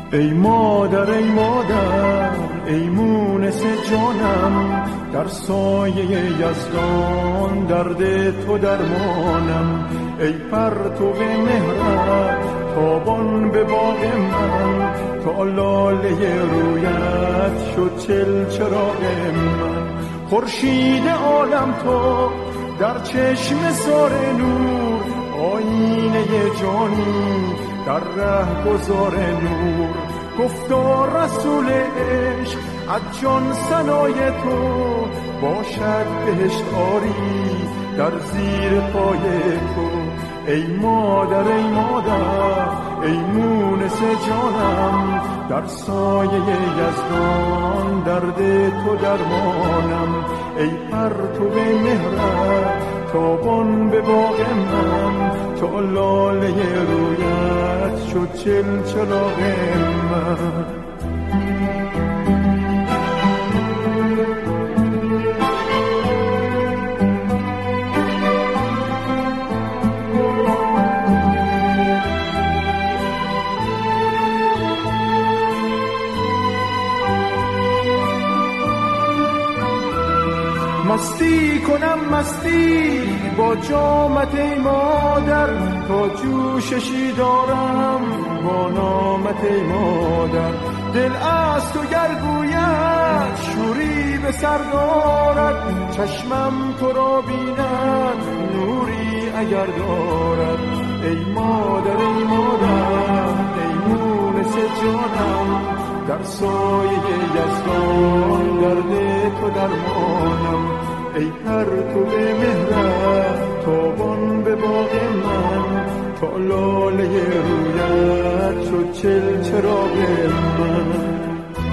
ای مادر ای مادر ای مونس جانم، در سایه یزدان درد تو درمانم. ای پرتو مهرت تابان به باغ من، تا لاله رویت شد چراغ من. خورشید عالم تو در چشم سار نور، آینه جانی در ره گذار نور. گفتا رسول عشق از جان ثنای تو، باشد بهشت آری در زیر پای تو. ای مادر ای مادر ای مونس جانم، در سایه یزدان درد تو درمانم. ای پرتو مهرت تابان به باغ من، تا لاله رویت شد چراغ من. مستی کنم مستی با جامت ای مادر، تا جوششی دارم با نامت ای مادر. دل از تو گر گوید شوری به سر دارد، چشمم تو را بیند نوری اگر دارد. ای مادر ای مادر ای مونس جانم، در سایه یزدان درد تو درمانم. ای پرتو مهرت تابان به باغ من، تا لاله رویت شد چراغ من.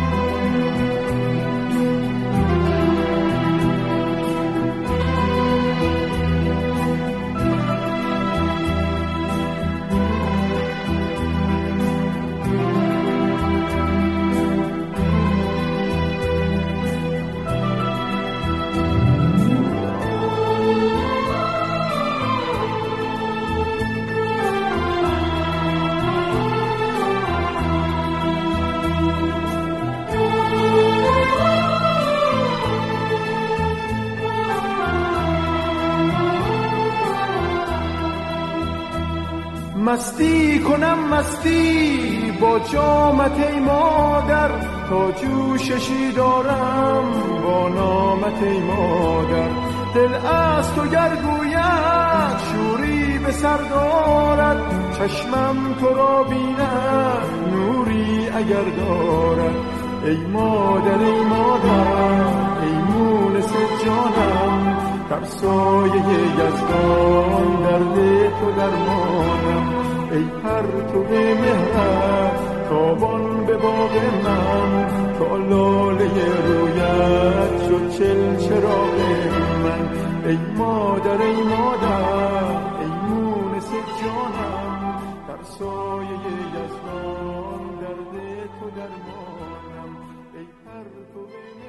مستی کنم مستی با جامت ای مادر، تا جوششی دارم با نامت ای مادر. دل از تو گر گوید شوری به سر دارد، چشمم تو را بیند نوری اگر دارد. ای مادر ای مادر ای مونس جانم، در سایه یزدان درد تو درمانم. ای پرتو مهرت تابان به باغ من، تا لاله رویت شد چراغ من. ای مادر ای مادر ای مونس جانم، در سایه یزدان درد تو درمانم. ای پرتو